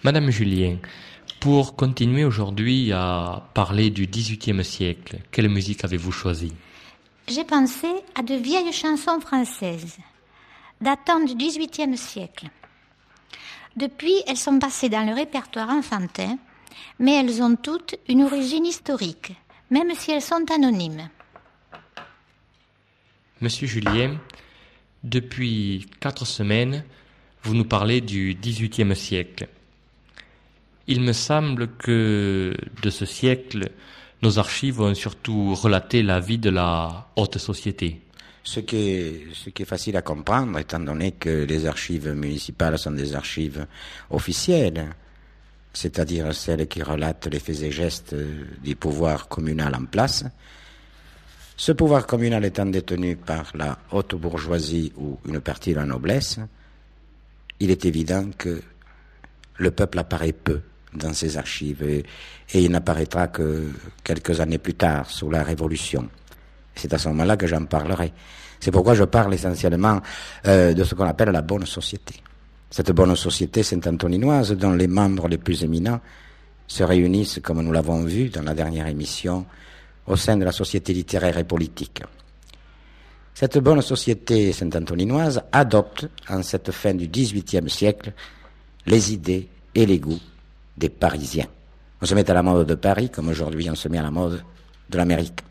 Madame Julien, pour continuer aujourd'hui à parler du XVIIIe siècle, quelle musique avez-vous choisi? J'ai pensé à de vieilles chansons françaises, datant du XVIIIe siècle. Depuis, elles sont passées dans le répertoire enfantin, mais elles ont toutes une origine historique, même si elles sont anonymes. Monsieur Julien, depuis 4 semaines, vous nous parlez du XVIIIe siècle. Il me semble que de ce siècle, nos archives ont surtout relaté la vie de la haute société. Ce qui est facile à comprendre, étant donné que les archives municipales sont des archives officielles, c'est-à-dire celles qui relatent les faits et gestes du pouvoir communal en place. Ce pouvoir communal étant détenu par la haute bourgeoisie ou une partie de la noblesse, il est évident que le peuple apparaît peu dans ces archives et il n'apparaîtra que quelques années plus tard, sous la Révolution. C'est à ce moment-là que j'en parlerai. C'est pourquoi je parle essentiellement de ce qu'on appelle la bonne société. Cette bonne société saint-antoninoise dont les membres les plus éminents se réunissent, comme nous l'avons vu dans la dernière émission, au sein de la société littéraire et politique. Cette bonne société saint-antoninoise adopte, en cette fin du XVIIIe siècle, les idées et les goûts des Parisiens. On se met à la mode de Paris, comme aujourd'hui on se met à la mode de l'Amérique.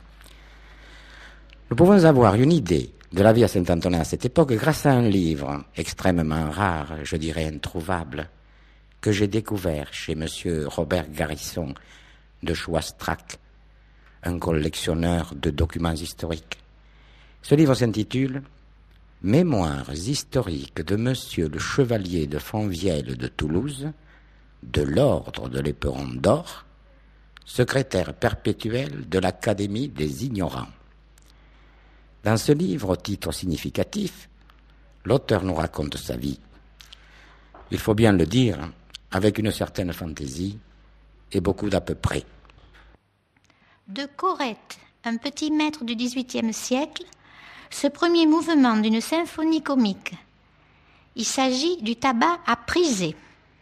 Nous pouvons avoir une idée de la vie à Saint-Antonin à cette époque grâce à un livre extrêmement rare, je dirais introuvable, que j'ai découvert chez monsieur Robert Garisson de Chouastrac, un collectionneur de documents historiques. Ce livre s'intitule « Mémoires historiques de monsieur le chevalier de Fonvielle de Toulouse, de l'ordre de l'Éperon d'Or, secrétaire perpétuel de l'Académie des ignorants ». Dans ce livre, au titre significatif, l'auteur nous raconte sa vie. Il faut bien le dire, avec une certaine fantaisie et beaucoup d'à peu près. De Corrette, un petit maître du XVIIIe siècle, ce premier mouvement d'une symphonie comique. Il s'agit du tabac à priser.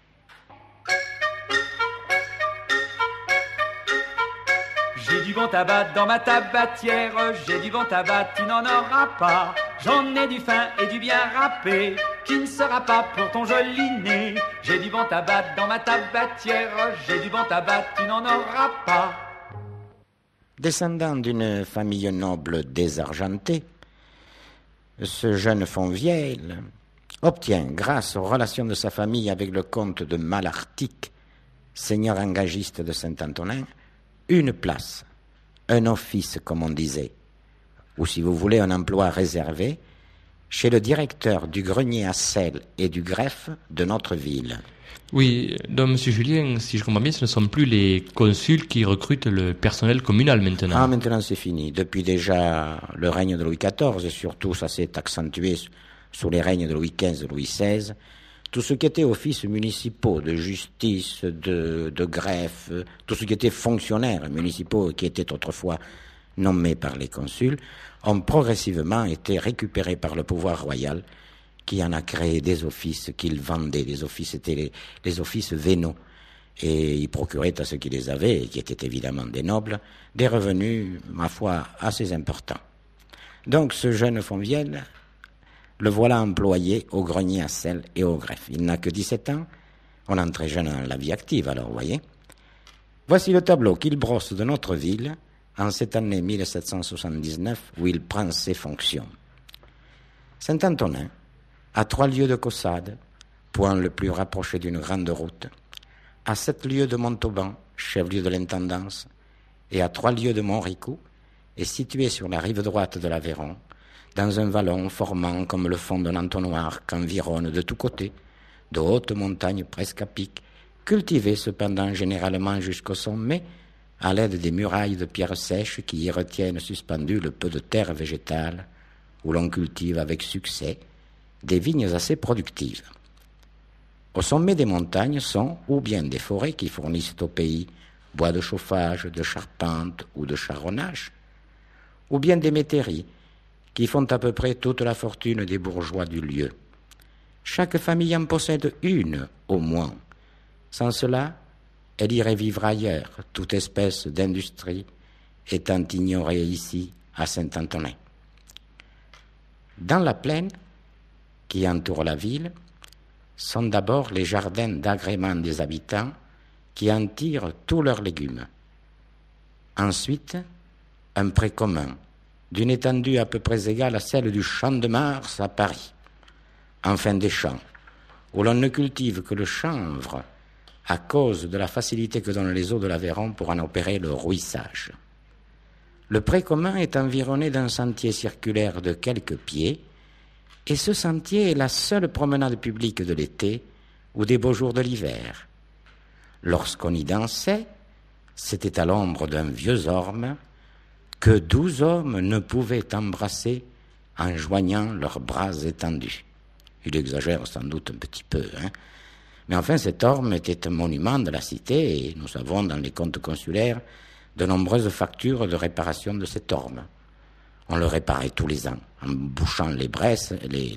J'ai du bon tabac dans ma tabatière, j'ai du bon tabac, tu n'en auras pas. J'en ai du fin et du bien râpé, qui ne sera pas pour ton joli nez. J'ai du bon tabac dans ma tabatière, j'ai du bon tabac, tu n'en auras pas. Descendant d'une famille noble désargentée, ce jeune Fonvielle obtient, grâce aux relations de sa famille avec le comte de Malartic, seigneur engagiste de Saint-Antonin, une place, un office comme on disait, ou si vous voulez un emploi réservé, chez le directeur du grenier à sel et du greffe de notre ville. Oui, donc Monsieur Julien, si je comprends bien, ce ne sont plus les consuls qui recrutent le personnel communal maintenant. Ah, maintenant c'est fini. Depuis déjà le règne de Louis XIV, et surtout ça s'est accentué sous les règnes de Louis XV, de Louis XVI, tout ce qui était offices municipaux, de justice, de greffe, tout ce qui était fonctionnaires municipaux qui étaient autrefois nommés par les consuls, ont progressivement été récupérés par le pouvoir royal qui en a créé des offices qu'il vendait. Les offices étaient les offices vénaux. Et il procurait à ceux qui les avaient, et qui étaient évidemment des nobles, des revenus, ma foi, assez importants. Donc ce jeune Fonvielle, le voilà employé au grenier à sel et au greffe. Il n'a que 17 ans, on entre très jeune dans la vie active, alors, vous voyez. Voici le tableau qu'il brosse de notre ville en cette année 1779 où il prend ses fonctions. Saint-Antonin, à 3 lieues de Caussade, point le plus rapproché d'une grande route, à 7 lieues de Montauban, chef-lieu de l'intendance, et à 3 lieues de Montricou, est situé sur la rive droite de l'Aveyron, dans un vallon formant comme le fond d'un entonnoir qu'environne de tous côtés de hautes montagnes presque à pic, cultivées cependant généralement jusqu'au sommet, à l'aide des murailles de pierres sèches qui y retiennent suspendu le peu de terre végétale, où l'on cultive avec succès des vignes assez productives. Au sommet des montagnes sont ou bien des forêts qui fournissent au pays bois de chauffage, de charpente ou de charronnage, ou bien des métairies qui font à peu près toute la fortune des bourgeois du lieu. Chaque famille en possède une, au moins, Sans cela, elle irait vivre ailleurs, toute espèce d'industrie étant ignorée ici, à Saint-Antonin. Dans la plaine qui entoure la ville sont d'abord les jardins d'agrément des habitants qui en tirent tous leurs légumes. Ensuite, un pré commun, d'une étendue à peu près égale à celle du Champ de Mars à Paris. Enfin des champs, où l'on ne cultive que le chanvre à cause de la facilité que donnent les eaux de l'Aveyron pour en opérer le rouissage. Le pré commun est environné d'un sentier circulaire de quelques pieds, et ce sentier est la seule promenade publique de l'été ou des beaux jours de l'hiver. Lorsqu'on y dansait, c'était à l'ombre d'un vieux orme que 12 hommes ne pouvaient embrasser en joignant leurs bras étendus. Il exagère sans doute un petit peu, Mais enfin, cet orme était un monument de la cité et nous avons dans les comptes consulaires de nombreuses factures de réparation de cet orme. On le réparait tous les ans en bouchant les brèches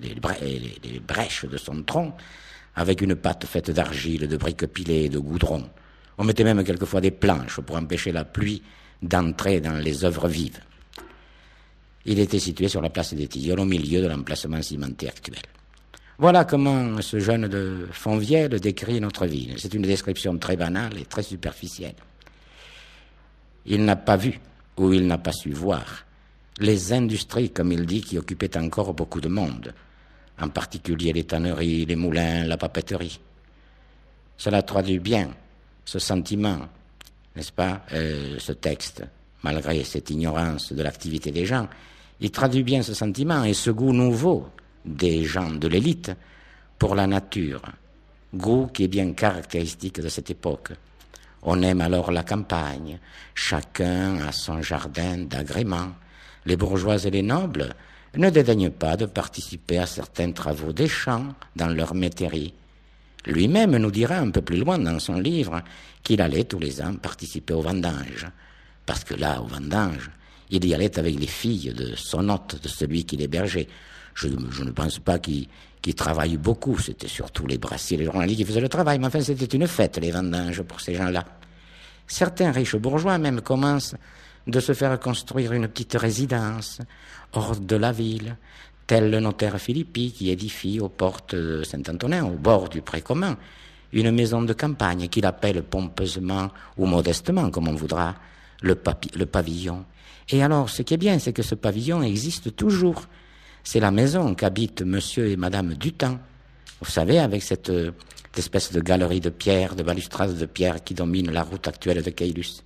de son tronc avec une pâte faite d'argile, de briques pilées et de goudron. On mettait même quelquefois des planches pour empêcher la pluie d'entrer dans les œuvres vives. Il était situé sur la place des Tilleuls, au milieu de l'emplacement cimenté actuel. Voilà comment ce jeune de Fonvielle décrit notre ville. C'est une description très banale et très superficielle. Il n'a pas vu, ou il n'a pas su voir, les industries, comme il dit, qui occupaient encore beaucoup de monde, en particulier les tanneries, les moulins, la papeterie. Cela traduit bien ce sentiment, n'est-ce pas, ce texte, malgré cette ignorance de l'activité des gens, il traduit bien ce sentiment et ce goût nouveau des gens de l'élite pour la nature, goût qui est bien caractéristique de cette époque. On aime alors la campagne, chacun a son jardin d'agrément. Les bourgeois et les nobles ne dédaignent pas de participer à certains travaux des champs dans leur métairie. Lui-même nous dira un peu plus loin dans son livre qu'il allait tous les ans participer au vendange, parce que là, au vendange, il y allait avec les filles de son hôte, de celui qui l'hébergeait. Je ne pense pas qu'il travaille beaucoup, c'était surtout les brassiers, les journaliers qui faisaient le travail, mais enfin c'était une fête, les vendanges, pour ces gens-là. Certains riches bourgeois même commencent de se faire construire une petite résidence hors de la ville, tel le notaire Philippi qui édifie aux portes de Saint-Antonin, au bord du pré commun, une maison de campagne qu'il appelle pompeusement ou modestement, comme on voudra, le pavillon. Et alors, ce qui est bien, c'est que ce pavillon existe toujours. C'est la maison qu'habitent monsieur et madame Dutemps. Vous savez, avec cette espèce de galerie de pierre, de balustrade de pierre qui domine la route actuelle de Caylus.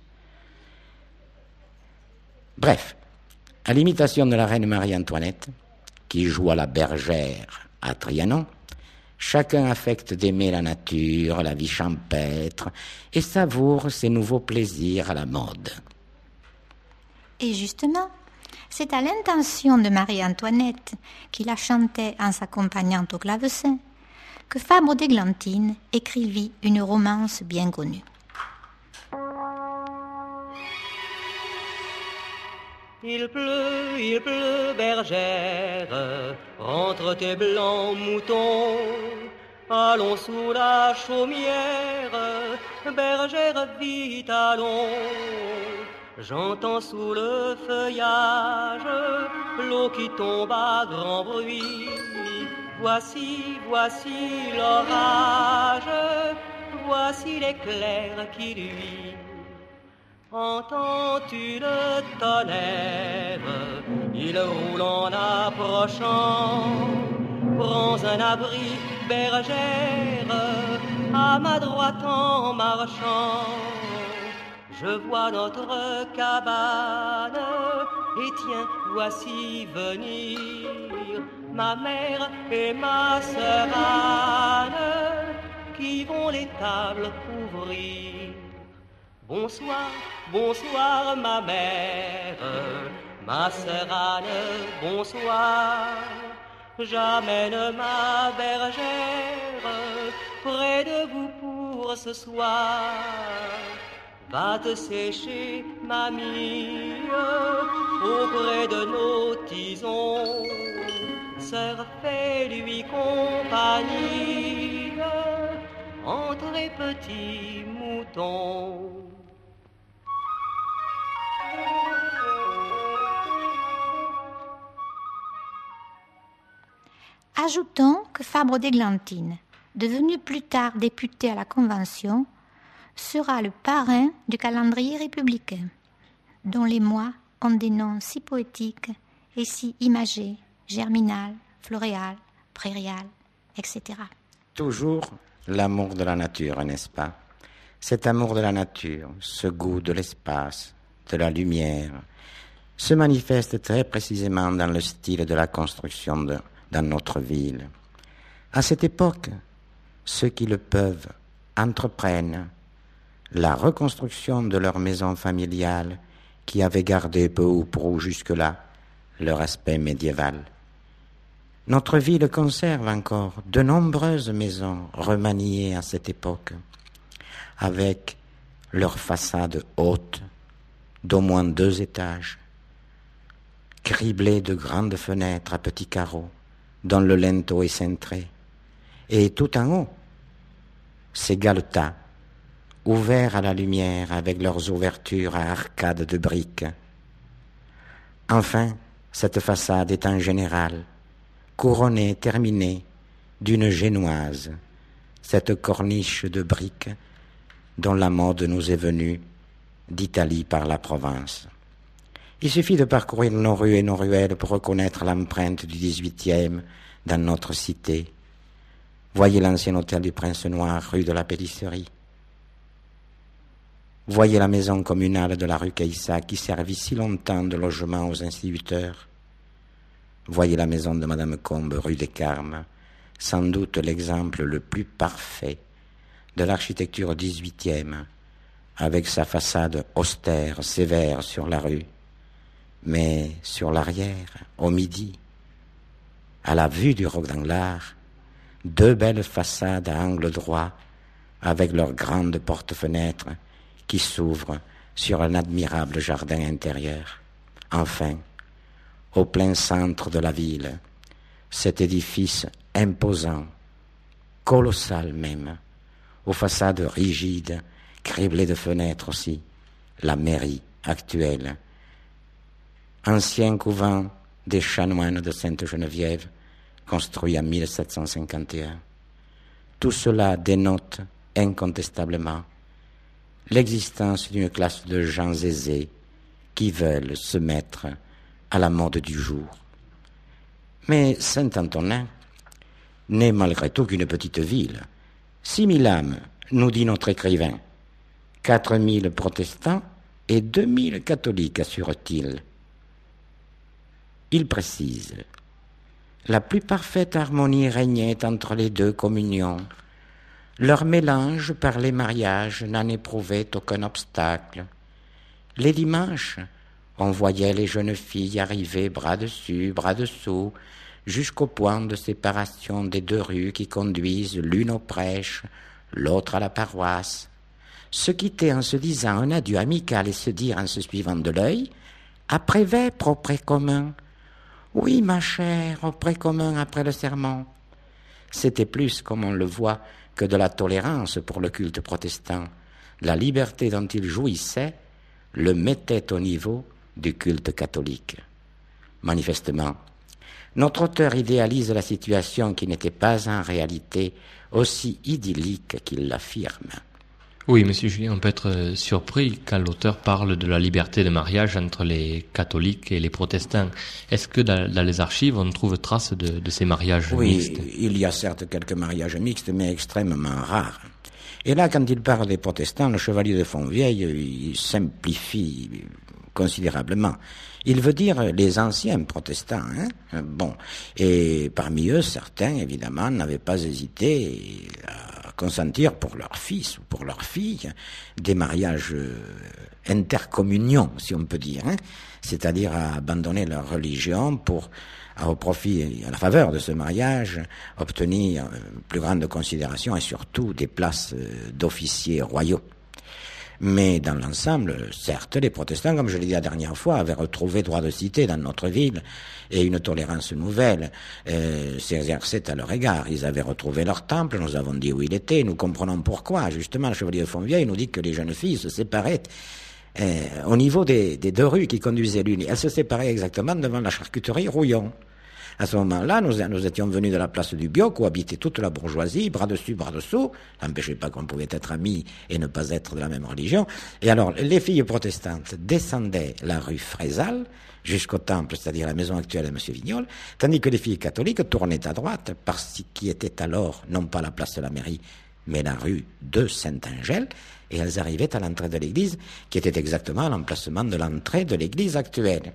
Bref, à l'imitation de la reine Marie-Antoinette, qui joue à la bergère à Trianon, chacun affecte d'aimer la nature, la vie champêtre, et savoure ses nouveaux plaisirs à la mode. Et justement, c'est à l'intention de Marie-Antoinette, qui la chantait en s'accompagnant au clavecin, que Fabre d'Églantine écrivit une romance bien connue. Il pleut, bergère, rentre tes blancs moutons. Allons sous la chaumière, bergère, vite allons. J'entends sous le feuillage l'eau qui tombe à grand bruit. Voici l'orage, voici l'éclair qui luit. Entends-tu le tonnerre? Il roule en approchant. Prends un abri, bergère, à ma droite en marchant. Je vois notre cabane, et tiens, voici venir ma mère et ma sœur Anne, qui vont les tables ouvrir. Bonsoir, bonsoir ma mère, ma sœur Anne, bonsoir. J'amène ma bergère près de vous pour ce soir. Va te sécher, mamie, auprès de nos tisons. Sœur, fais-lui compagnie entrez petits moutons. Ajoutons que Fabre d'Églantine, devenu plus tard député à la Convention, sera le parrain du calendrier républicain, dont les mois ont des noms si poétiques et si imagés, germinal, floréal, prairial, etc. Toujours l'amour de la nature, n'est-ce pas? Cet amour de la nature, ce goût de l'espace, de la lumière, se manifeste très précisément dans le style de la construction dans notre ville. À cette époque, ceux qui le peuvent entreprennent la reconstruction de leur maison familiale qui avait gardé peu ou prou jusque-là leur aspect médiéval. Notre ville conserve encore de nombreuses maisons remaniées à cette époque, avec leurs façades hautes d'au moins 2 étages, criblées de grandes fenêtres à petits carreaux, dont le linteau est cintré, et tout en haut, ces galetas, ouverts à la lumière avec leurs ouvertures à arcades de briques. Enfin, cette façade est en général couronnée, terminée d'une génoise, cette corniche de briques dont la mode nous est venue d'Italie par la Provence. Il suffit de parcourir nos rues et nos ruelles pour reconnaître l'empreinte du XVIIIe dans notre cité. Voyez l'ancien hôtel du Prince Noir, rue de la Pélissserie. Voyez la maison communale de la rue Caïssa qui servit si longtemps de logement aux instituteurs. Voyez la maison de Madame Combe, rue des Carmes, sans doute l'exemple le plus parfait de l'architecture XVIIIe, avec sa façade austère, sévère sur la rue, mais sur l'arrière, au midi, à la vue du Roc d'Anglars, 2 belles façades à angle droit, avec leurs grandes portes-fenêtres qui s'ouvrent sur un admirable jardin intérieur. Enfin, au plein centre de la ville, cet édifice imposant, colossal même, aux façades rigides, criblées de fenêtres aussi, la mairie actuelle, ancien couvent des chanoines de Sainte-Geneviève, construit en 1751. Tout cela dénote incontestablement l'existence d'une classe de gens aisés qui veulent se mettre à la mode du jour. Mais Saint-Antonin n'est malgré tout qu'une petite ville. 6 000 âmes, nous dit notre écrivain, 4 000 protestants et 2 000 catholiques, assure-t-il. Il précise: la plus parfaite harmonie régnait entre les 2 communions. Leur mélange par les mariages n'en éprouvait aucun obstacle. Les dimanches, on voyait les jeunes filles arriver bras dessus, bras dessous, jusqu'au point de séparation des 2 rues qui conduisent l'une aux prêches, l'autre à la paroisse. Se quitter en se disant un adieu amical et se dire en se suivant de l'œil: après vêpres au pré commun. Oui, ma chère, au pré commun après le sermon. C'était plus, comme on le voit, que de la tolérance pour le culte protestant. La liberté dont il jouissait le mettait au niveau du culte catholique. Manifestement, notre auteur idéalise la situation qui n'était pas en réalité aussi idyllique qu'il l'affirme. Oui, monsieur Julien, on peut être surpris quand l'auteur parle de la liberté de mariage entre les catholiques et les protestants. Est-ce que dans les archives, on trouve trace de ces mariages mixtes? Oui, il y a certes quelques mariages mixtes, mais extrêmement rares. Et là, quand il parle des protestants, le chevalier de Fontvieille, il simplifie considérablement. Il veut dire les anciens protestants, hein. Bon. Et parmi eux, certains, évidemment, n'avaient pas hésité à consentir pour leur fils ou pour leur fille des mariages intercommunions, si on peut dire, hein. C'est-à-dire à abandonner leur religion pour, au profit, à la faveur de ce mariage, obtenir plus grande considération et surtout des places d'officiers royaux. Mais dans l'ensemble, certes, les protestants, comme je l'ai dit la dernière fois, avaient retrouvé droit de cité dans notre ville et une tolérance nouvelle s'exerçait à leur égard. Ils avaient retrouvé leur temple, nous avons dit où il était, nous comprenons pourquoi. Justement, le chevalier de Fontvieille nous dit que les jeunes filles se séparaient au niveau des deux rues qui conduisaient l'une. Elles se séparaient exactement devant la charcuterie Rouillon. À ce moment-là, nous étions venus de la place du Bioc où habitait toute la bourgeoisie, bras dessus, bras dessous. Ça n'empêchait pas qu'on pouvait être amis et ne pas être de la même religion. Et alors, les filles protestantes descendaient la rue Frézal jusqu'au temple, c'est-à-dire la maison actuelle de M. Vignol, tandis que les filles catholiques tournaient à droite par ce qui était alors, non pas la place de la mairie, mais la rue de Saint-Angèle, et elles arrivaient à l'entrée de l'église, qui était exactement à l'emplacement de l'entrée de l'église actuelle.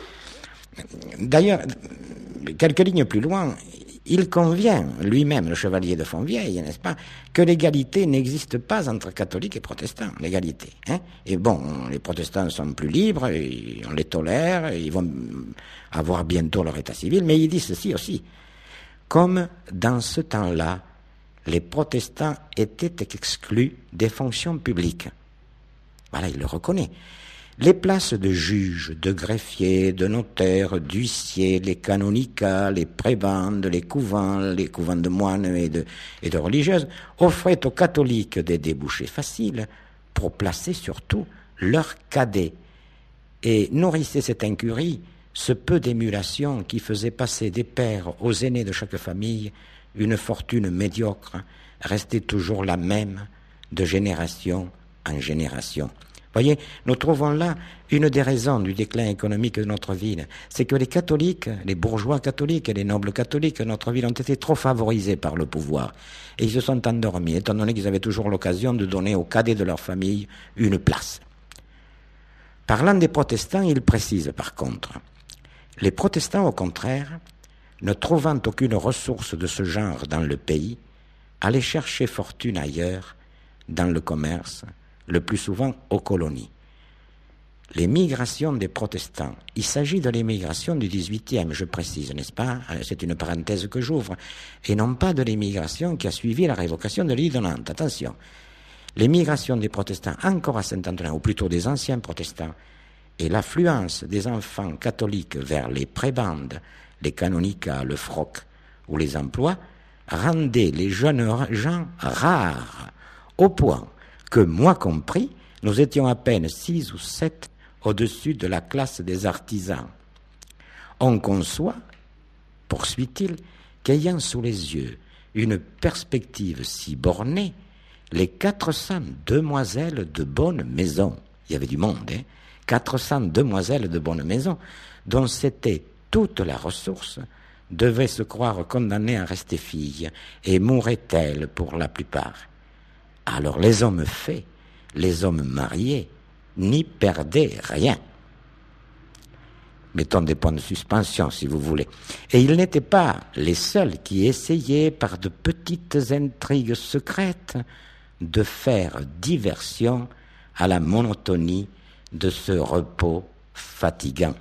D'ailleurs, quelques lignes plus loin, il convient lui-même, le chevalier de Fontvieille, n'est-ce pas, que l'égalité n'existe pas entre catholiques et protestants, l'égalité. Hein. Et bon, les protestants sont plus libres, et on les tolère, et ils vont avoir bientôt leur état civil, mais il dit ceci aussi, comme dans ce temps-là, les protestants étaient exclus des fonctions publiques. Voilà, il le reconnaît. Les places de juges, de greffiers, de notaires, d'huissiers, les canonicats, les prébendes, les couvents de moines et de religieuses, offraient aux catholiques des débouchés faciles pour placer surtout leurs cadets et nourrissaient cette incurie, ce peu d'émulation qui faisait passer des pères aux aînés de chaque famille une fortune médiocre, restée toujours la même de génération en génération. Voyez, nous trouvons là une des raisons du déclin économique de notre ville. C'est que les catholiques, les bourgeois catholiques et les nobles catholiques de notre ville ont été trop favorisés par le pouvoir. Et ils se sont endormis, étant donné qu'ils avaient toujours l'occasion de donner aux cadets de leur famille une place. Parlant des protestants, il précise par contre, les protestants au contraire, ne trouvant aucune ressource de ce genre dans le pays, allaient chercher fortune ailleurs, dans le commerce, le plus souvent aux colonies. Les migrations des protestants, il s'agit de l'émigration du XVIIIe, je précise, n'est-ce pas? C'est une parenthèse que j'ouvre, et non pas de l'émigration qui a suivi la révocation de l'Édit de Nantes. Attention, l'émigration des protestants encore à Saint-Antonin, ou plutôt des anciens protestants, et l'affluence des enfants catholiques vers les prébendes, les canonicats, le froc ou les emplois, rendaient les jeunes gens rares, au point que, moi compris, nous étions à peine 6 ou 7 au-dessus de la classe des artisans. On conçoit, poursuit-il, qu'ayant sous les yeux une perspective si bornée, les 400 demoiselles de bonne maison, il y avait du monde, 400 demoiselles de bonne maison, dont c'était toute la ressource, devaient se croire condamnées à rester filles, et mourraient-elles pour la plupart. Alors les hommes faits, les hommes mariés, n'y perdaient rien. Mettons des points de suspension, si vous voulez. Et ils n'étaient pas les seuls qui essayaient, par de petites intrigues secrètes, de faire diversion à la monotonie de ce repos fatigant.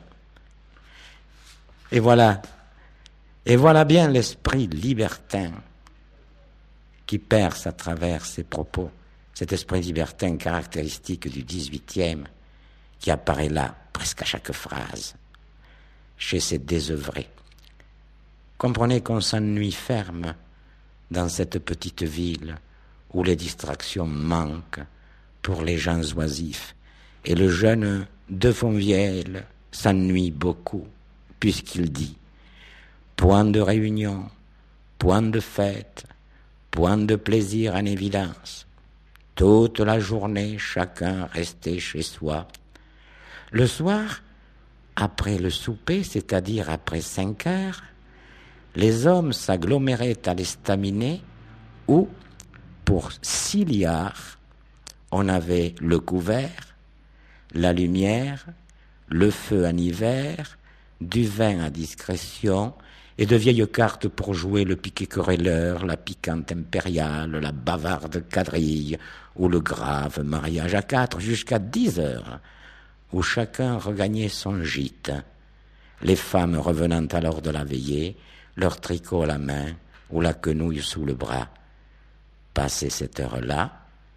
Et voilà bien l'esprit libertin qui perce à travers ses propos, cet esprit libertin caractéristique du XVIIIe, qui apparaît là, presque à chaque phrase, chez ces désœuvrés. Comprenez qu'on s'ennuie ferme dans cette petite ville où les distractions manquent pour les gens oisifs, et le jeune de Fontvieille s'ennuie beaucoup, puisqu'il dit « Point de réunion, point de fête, point de plaisir en évidence. Toute la journée, chacun restait chez soi. Le soir, après le souper, c'est-à-dire après 5 heures, les hommes s'aggloméraient à l'estaminet où, pour 6 liards, on avait le couvert, la lumière, le feu en hiver, du vin à discrétion et de vieilles cartes pour jouer le piquet querelleur, la piquante impériale, la bavarde quadrille ou le grave mariage à 4 jusqu'à 10 heures, où chacun regagnait son gîte, les femmes revenant alors de la veillée, leur tricot à la main ou la quenouille sous le bras. Passé cette heure-là,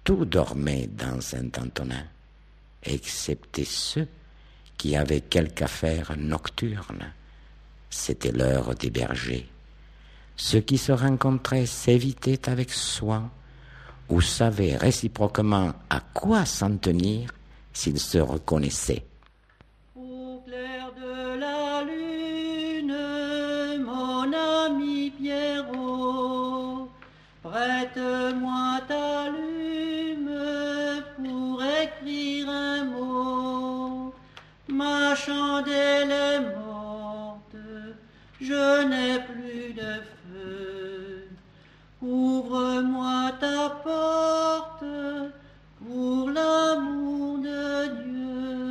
tout dormait dans Saint-Antonin, excepté ceux qui avaient quelque affaire nocturne. C'était l'heure des bergers. Ceux qui se rencontraient s'évitaient avec soin ou savaient réciproquement à quoi s'en tenir s'ils se reconnaissaient. Au clair de la lune, mon ami Pierrot, prête-moi ta lume pour écrire un mot. Ma chandelle est morte, je n'ai plus de feu. Ouvre-moi ta porte pour l'amour de Dieu.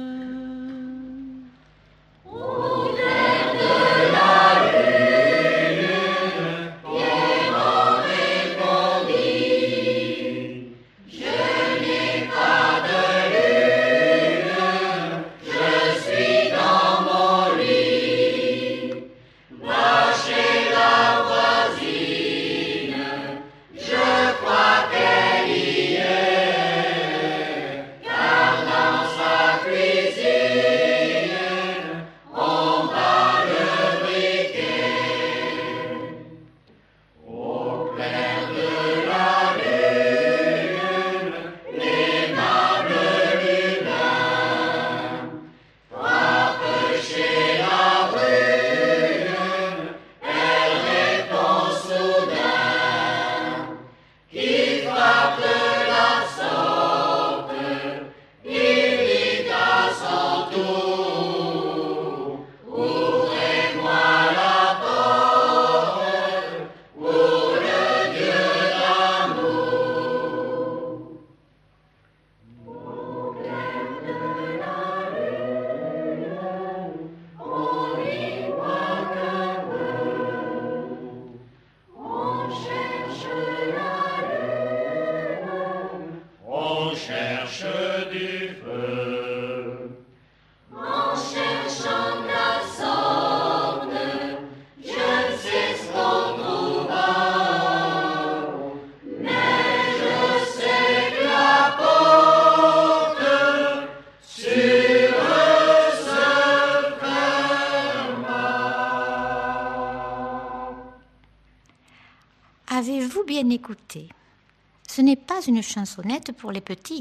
Avez-vous bien écouté? Ce n'est pas une chansonnette pour les petits.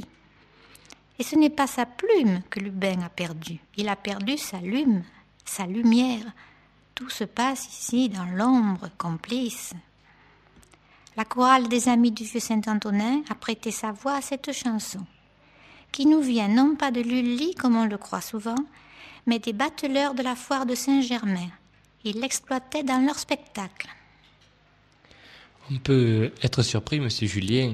Et ce n'est pas sa plume que Lubin a perdue. Il a perdu sa lume, sa lumière. Tout se passe ici dans l'ombre complice. La chorale des Amis du Vieux Saint-Antonin a prêté sa voix à cette chanson, qui nous vient non pas de Lully, comme on le croit souvent, mais des bateleurs de la foire de Saint-Germain. Ils l'exploitaient dans leur spectacle. On peut être surpris, Monsieur Julien,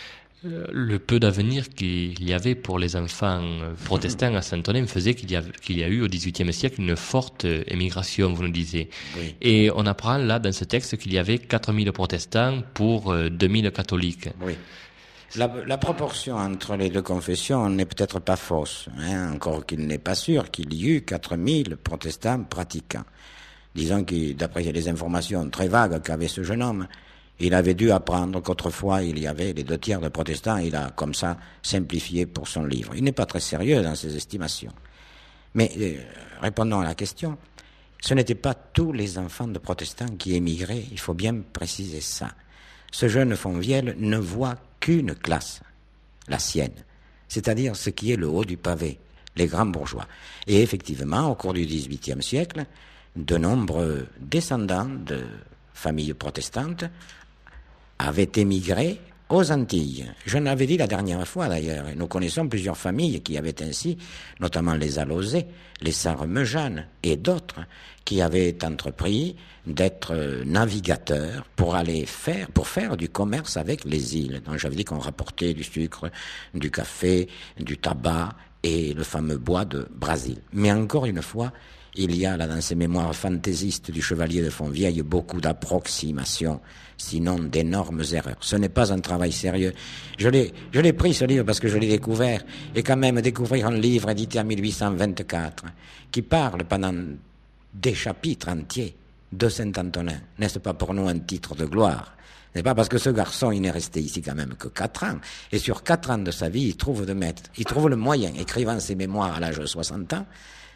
le peu d'avenir qu'il y avait pour les enfants protestants à Saint-Antonin faisait qu'il y a eu au XVIIIe siècle une forte émigration, vous nous disiez. Oui. Et on apprend là dans ce texte qu'il y avait 4000 protestants pour 2000 catholiques. Oui. La proportion entre les deux confessions n'est peut-être pas fausse, encore qu'il n'est pas sûr qu'il y eut 4000 protestants pratiquants. Disons que, d'après les informations très vagues qu'avait ce jeune homme, il avait dû apprendre qu'autrefois il y avait les 2/3 de protestants. Il a comme ça simplifié pour son livre. Il n'est pas très sérieux dans ses estimations. Mais répondons à la question, ce n'étaient pas tous les enfants de protestants qui émigraient, il faut bien préciser ça. Ce jeune Fonvielle ne voit qu'une classe, la sienne, c'est-à-dire ce qui est le haut du pavé, les grands bourgeois. Et effectivement, au cours du XVIIIe siècle, de nombreux descendants de familles protestantes avaient émigré aux Antilles. Je l'avais dit la dernière fois d'ailleurs, et nous connaissons plusieurs familles qui avaient ainsi, notamment les Alauzet, les Saint-Remejeanne et d'autres, qui avaient entrepris d'être navigateurs pour faire du commerce avec les îles. Donc j'avais dit qu'on rapportait du sucre, du café, du tabac et le fameux bois de Brésil. Mais encore une fois, il y a là dans ces mémoires fantaisistes du chevalier de Fonvieille beaucoup d'approximations, sinon d'énormes erreurs. Ce n'est pas un travail sérieux. Je l'ai pris ce livre parce que je l'ai découvert, et quand même découvrir un livre édité en 1824 qui parle pendant des chapitres entiers de Saint-Antonin, n'est-ce pas pour nous un titre de gloire? C'est pas parce que ce garçon, il n'est resté ici quand même que 4 ans. Et sur 4 ans de sa vie, il trouve le moyen, écrivant ses mémoires à l'âge de 60 ans,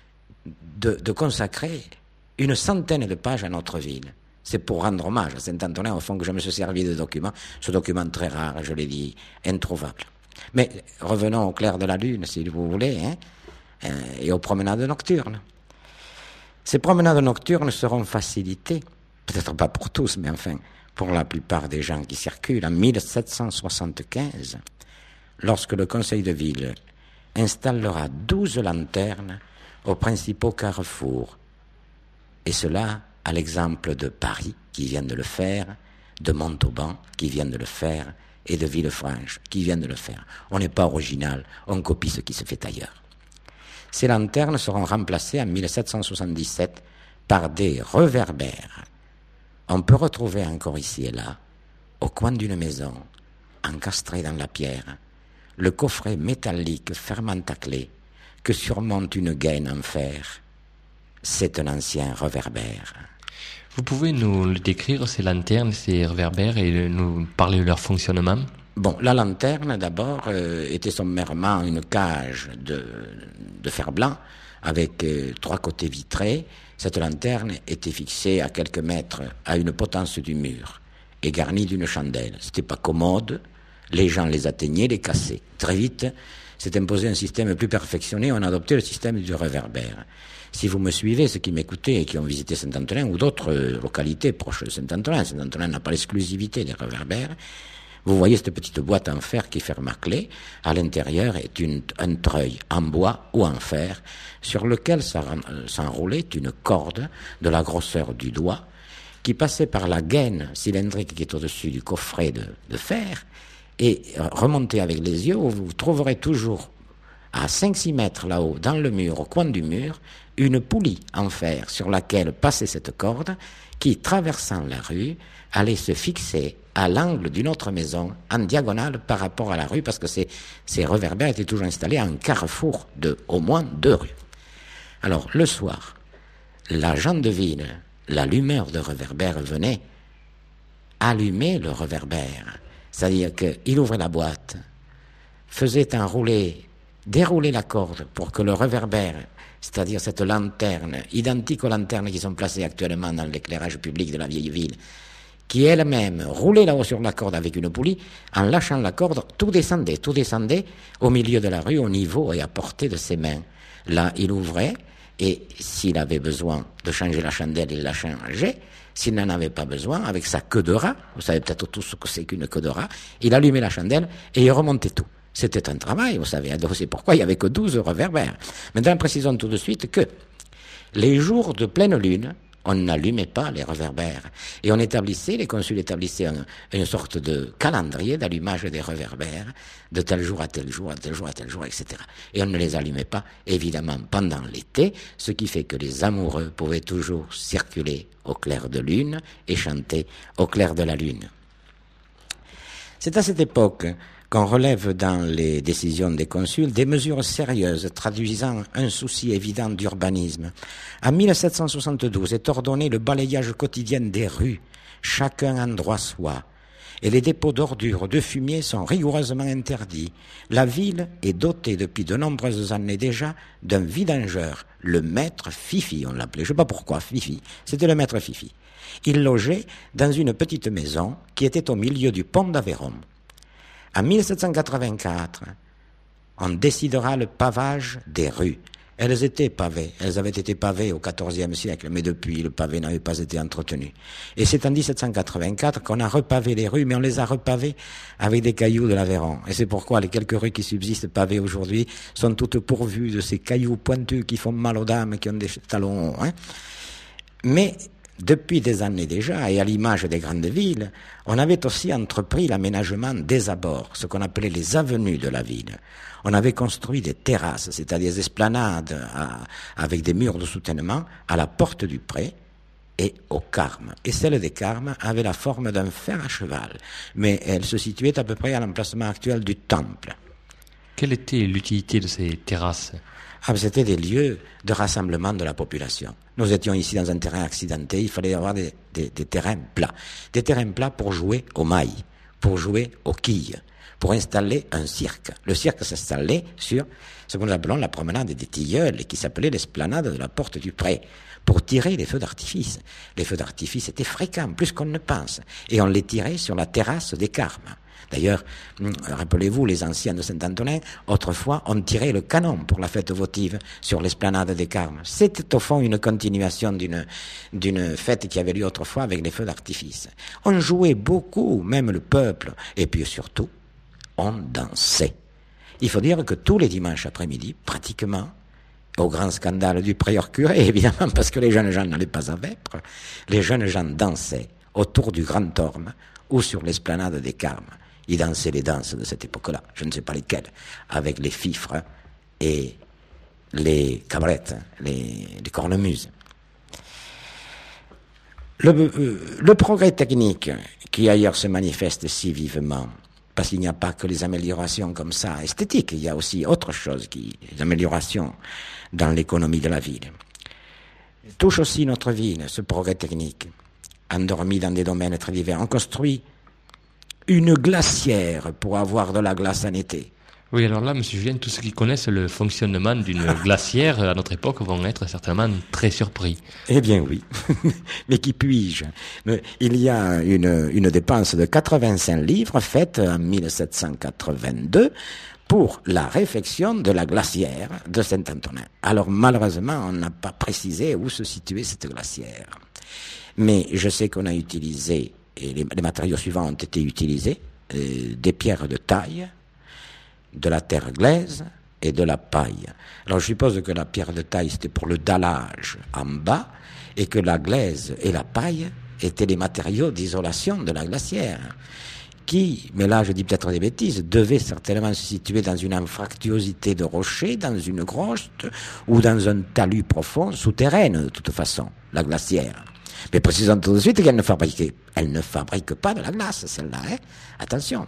de consacrer une centaine de pages à notre ville. C'est pour rendre hommage à Saint-Antonin, au fond, que je me suis servi de document, ce document très rare, je l'ai dit, introuvable. Mais revenons au clair de la lune, si vous voulez, et aux promenades nocturnes. Ces promenades nocturnes seront facilitées, peut-être pas pour tous, mais enfin, pour la plupart des gens qui circulent, en 1775, lorsque le Conseil de ville installera 12 lanternes aux principaux carrefours. Et cela à l'exemple de Paris, qui vient de le faire, de Montauban, qui vient de le faire, et de Villefranche, qui vient de le faire. On n'est pas original, on copie ce qui se fait ailleurs. Ces lanternes seront remplacées en 1777 par des reverbères. On peut retrouver encore ici et là, au coin d'une maison, encastré dans la pierre, le coffret métallique fermant à clé que surmonte une gaine en fer. C'est un ancien reverbère. Vous pouvez nous le décrire, ces lanternes, ces réverbères, et nous parler de leur fonctionnement? Bon, la lanterne, d'abord, était sommairement une cage de fer blanc avec 3 côtés vitrés. Cette lanterne était fixée à quelques mètres à une potence du mur et garnie d'une chandelle. C'était pas commode, les gens les atteignaient, les cassaient. Très vite, s'est imposé un système plus perfectionné, on a adopté le système du réverbère. Si vous me suivez, ceux qui m'écoutaient et qui ont visité Saint-Antonin ou d'autres localités proches de Saint-Antonin n'a pas l'exclusivité des réverbères, vous voyez cette petite boîte en fer qui ferme à clé. À l'intérieur est un treuil en bois ou en fer sur lequel s'enroulait une corde de la grosseur du doigt qui passait par la gaine cylindrique qui est au-dessus du coffret de fer et remontait avec les yeux, où vous trouverez toujours à 5-6 mètres là-haut, dans le mur, au coin du mur, une poulie en fer sur laquelle passait cette corde qui, traversant la rue, allait se fixer à l'angle d'une autre maison, en diagonale par rapport à la rue, parce que ces reverbères étaient toujours installés à un carrefour de au moins 2 rues. Alors, le soir, l'agent de ville, l'allumeur de réverbère venait allumer le réverbère. C'est-à-dire qu'il ouvrait la boîte, faisait dérouler la corde pour que le réverbère, c'est-à-dire cette lanterne, identique aux lanternes qui sont placées actuellement dans l'éclairage public de la vieille ville, qui elle-même roulait là-haut sur la corde avec une poulie, en lâchant la corde, tout descendait au milieu de la rue, au niveau et à portée de ses mains. Là, il ouvrait, et s'il avait besoin de changer la chandelle, il la changeait. S'il n'en avait pas besoin, avec sa queue de rat, vous savez peut-être tous ce que c'est qu'une queue de rat, il allumait la chandelle et il remontait tout. C'était un travail, vous savez, c'est pourquoi il n'y avait que 12 réverbères. Maintenant, précisons tout de suite que les jours de pleine lune, on n'allumait pas les réverbères. Et les consuls établissaient une sorte de calendrier d'allumage des réverbères, de tel jour à tel jour, à tel jour à tel jour, etc. Et on ne les allumait pas, évidemment, pendant l'été, ce qui fait que les amoureux pouvaient toujours circuler au clair de lune et chanter au clair de la lune. C'est à cette époque qu'on relève dans les décisions des consuls des mesures sérieuses traduisant un souci évident d'urbanisme. En 1772 est ordonné le balayage quotidien des rues, chacun endroit soi, et les dépôts d'ordures, de fumier sont rigoureusement interdits. La ville est dotée depuis de nombreuses années déjà d'un vidangeur, le maître Fifi, on l'appelait, je ne sais pas pourquoi, Fifi, c'était le maître Fifi. Il logeait dans une petite maison qui était au milieu du pont d'Aveyron. En 1784, on décidera le pavage des rues. Elles avaient été pavées au XIVe siècle, mais depuis, le pavé n'avait pas été entretenu. Et c'est en 1784 qu'on a repavé les rues, mais on les a repavées avec des cailloux de l'Aveyron. Et c'est pourquoi les quelques rues qui subsistent pavées aujourd'hui sont toutes pourvues de ces cailloux pointus qui font mal aux dames, qui ont des talons hauts. Mais depuis des années déjà, et à l'image des grandes villes, on avait aussi entrepris l'aménagement des abords, ce qu'on appelait les avenues de la ville. On avait construit des terrasses, c'est-à-dire des esplanades avec des murs de soutènement à la porte du pré et aux carmes. Et celle des carmes avait la forme d'un fer à cheval, mais elle se situait à peu près à l'emplacement actuel du temple. quelle était l'utilité de ces terrasses? C'était des lieux de rassemblement de la population. Nous étions ici dans un terrain accidenté, il fallait avoir des terrains plats. Des terrains plats pour jouer aux mailles, pour jouer aux quilles, pour installer un cirque. Le cirque s'installait sur ce que nous appelons la promenade des Tilleuls, qui s'appelait l'esplanade de la Porte du Pré, pour tirer les feux d'artifice. Les feux d'artifice étaient fréquents, plus qu'on ne pense, et on les tirait sur la terrasse des Carmes. D'ailleurs, rappelez-vous, les anciens de Saint-Antonin, autrefois, on tirait le canon pour la fête votive sur l'esplanade des Carmes. C'était au fond une continuation d'une fête qui avait lieu autrefois avec les feux d'artifice. On jouait beaucoup, même le peuple, et puis surtout, on dansait. Il faut dire que tous les dimanches après-midi, pratiquement, au grand scandale du prieur curé, évidemment, parce que les jeunes gens n'allaient pas à Vêpres, les jeunes gens dansaient autour du Grand Orme ou sur l'esplanade des Carmes. Ils dansaient les danses de cette époque-là, je ne sais pas lesquelles, avec les fifres et les cabrettes, les cornemuses. Le progrès technique qui ailleurs se manifeste si vivement, parce qu'il n'y a pas que les améliorations comme ça esthétiques, il y a aussi autre chose, les améliorations dans l'économie de la ville. Touche aussi notre ville, ce progrès technique, endormi dans des domaines très divers. On construit une glacière pour avoir de la glace en été. Oui, alors là, M. Julien, tous ceux qui connaissent le fonctionnement d'une glacière à notre époque vont être certainement très surpris. Eh bien oui, mais qui puis-je? Il y a une dépense de 85 livres faite en 1782 pour la réfection de la glacière de Saint-Antonin. Alors malheureusement, on n'a pas précisé où se situait cette glacière. Mais je sais qu'on a utilisé, et les matériaux suivants ont été utilisés, des pierres de taille, de la terre glaise et de la paille. Alors je suppose que la pierre de taille c'était pour le dallage en bas et que la glaise et la paille étaient les matériaux d'isolation de la glacière qui, mais là je dis peut-être des bêtises, devait certainement se situer dans une anfractuosité de rochers, dans une grotte ou dans un talus profond souterrain de toute façon, la glacière. Mais précisons tout de suite qu'elle ne fabrique pas de la glace, celle-là, hein. Attention.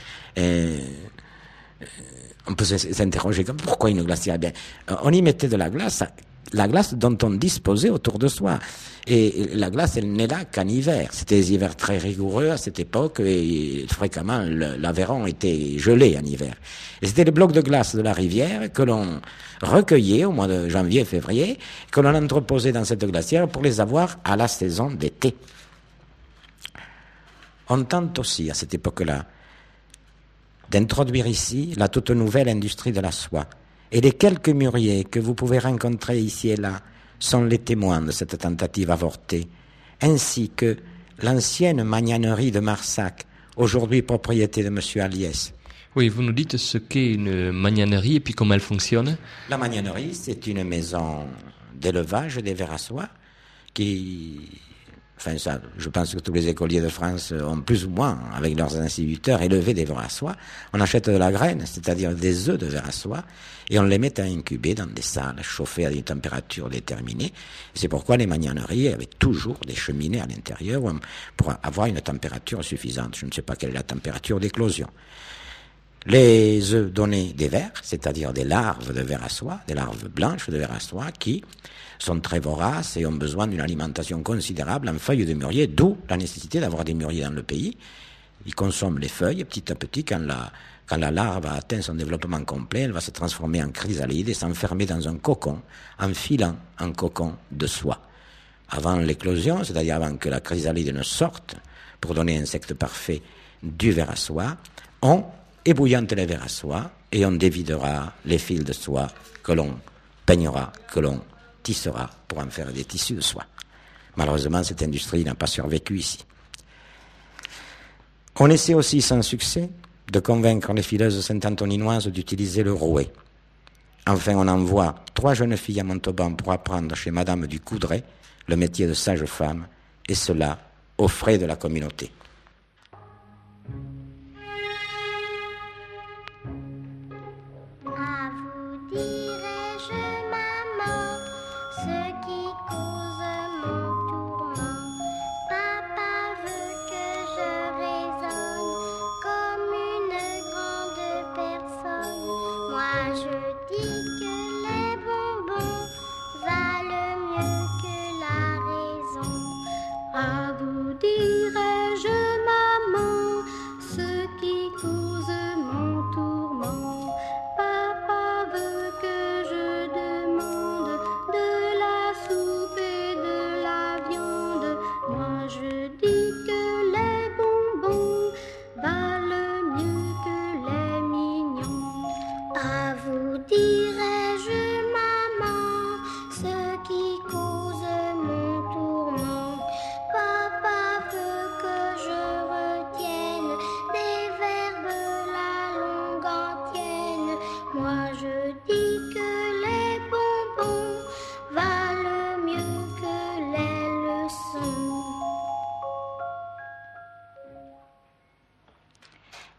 On peut s'interroger pourquoi une glacière? Bien, on y mettait de la glace dont on disposait autour de soi. Et la glace, elle n'est là qu'en hiver. C'était des hivers très rigoureux à cette époque et fréquemment l'Aveyron était gelé en hiver. Et c'était les blocs de glace de la rivière que l'on recueillait au mois de janvier, février, que l'on entreposait dans cette glacière pour les avoir à la saison d'été. On tente aussi à cette époque-là d'introduire ici la toute nouvelle industrie de la soie. Et les quelques mûriers que vous pouvez rencontrer ici et là sont les témoins de cette tentative avortée, ainsi que l'ancienne magnanerie de Marsac, aujourd'hui propriété de M. Aliès. Oui, vous nous dites ce qu'est une magnanerie et puis comment elle fonctionne? La magnanerie, c'est une maison d'élevage des vers à soie qui... Enfin, ça, je pense que tous les écoliers de France ont plus ou moins, avec leurs instituteurs, élevé des vers à soie. On achète de la graine, c'est-à-dire des œufs de vers à soie, et on les met à incuber dans des salles chauffées à une température déterminée. C'est pourquoi les magnaneries avaient toujours des cheminées à l'intérieur pour avoir une température suffisante. Je ne sais pas quelle est la température d'éclosion. Les œufs donnaient des vers, c'est-à-dire des larves de vers à soie, des larves blanches de vers à soie qui sont très voraces et ont besoin d'une alimentation considérable en feuilles de mûrier, d'où la nécessité d'avoir des mûriers dans le pays. Ils consomment les feuilles petit à petit. Quand la larve a atteint son développement complet, elle va se transformer en chrysalide et s'enfermer dans un cocon, en filant un cocon de soie. Avant l'éclosion, c'est-à-dire avant que la chrysalide ne sorte, pour donner un insecte parfait du ver à soie, on ébouillante les vers à soie et on dévidera les fils de soie que l'on peignera, que l'on tissera pour en faire des tissus de soie. Malheureusement, cette industrie n'a pas survécu ici. On essaie aussi sans succès de convaincre les fileuses saint-antoninoises d'utiliser le rouet. Enfin, on envoie 3 jeunes filles à Montauban pour apprendre chez Madame du Coudray le métier de sage-femme, et cela aux frais de la communauté.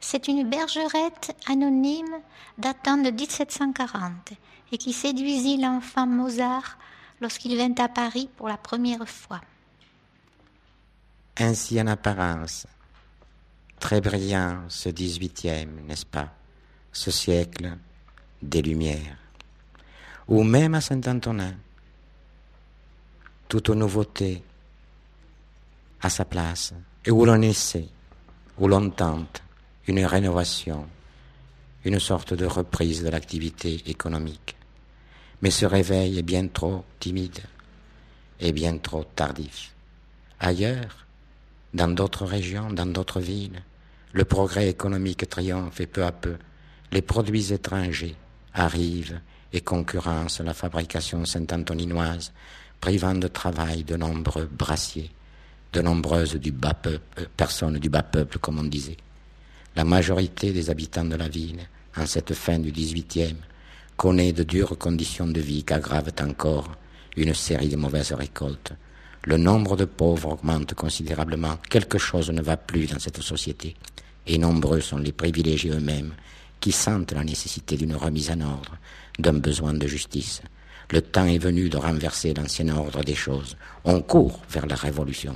C'est une bergerette anonyme datant de 1740 et qui séduisit l'enfant Mozart lorsqu'il vint à Paris pour la première fois. Ainsi en apparence, très brillant ce 18e, n'est-ce pas, ce siècle des Lumières, ou même à Saint-Antonin, toute nouveauté à sa place, et où l'on essaie, où l'on tente une rénovation, une sorte de reprise de l'activité économique. Mais ce réveil est bien trop timide et bien trop tardif. Ailleurs, dans d'autres régions, dans d'autres villes, le progrès économique triomphe et peu à peu, les produits étrangers arrivent et concurrencent la fabrication saint-antoninoise, privant de travail de nombreux brassiers, de nombreuses personnes du bas peuple, comme on disait. La majorité des habitants de la ville, en cette fin du XVIIIe, connaît de dures conditions de vie qu'aggravent encore une série de mauvaises récoltes. Le nombre de pauvres augmente considérablement. Quelque chose ne va plus dans cette société. Et nombreux sont les privilégiés eux-mêmes qui sentent la nécessité d'une remise en ordre, d'un besoin de justice. Le temps est venu de renverser l'ancien ordre des choses. On court vers la révolution.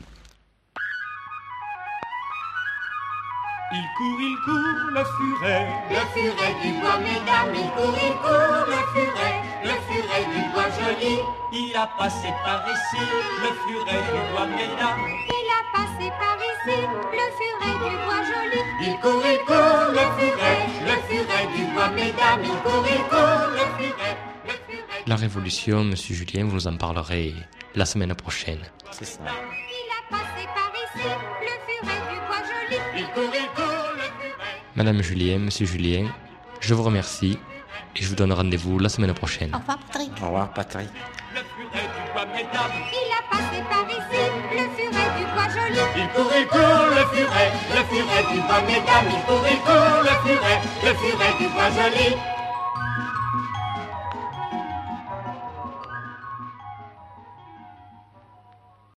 Il court, le furet du bois, mesdames, il court, le furet du bois joli. Il a passé par ici, le furet du bois, mesdames. Il a passé par ici, le furet du bois joli. Il court, le furet du bois, mesdames. Il court, le furet. La Révolution, Monsieur Julien, vous nous en parlerez la semaine prochaine. C'est ça. Il a passé par ici, le furet du bois joli. Il court, le furet. Madame Julien, Monsieur Julien, je vous remercie et je vous donne rendez-vous la semaine prochaine. Au revoir, Patrick. Au revoir, Patrick. Le furet du bois, mesdames. Il a passé par ici, le furet du bois joli. Il court, le furet du bois, mesdames. Il court, le furet du bois joli.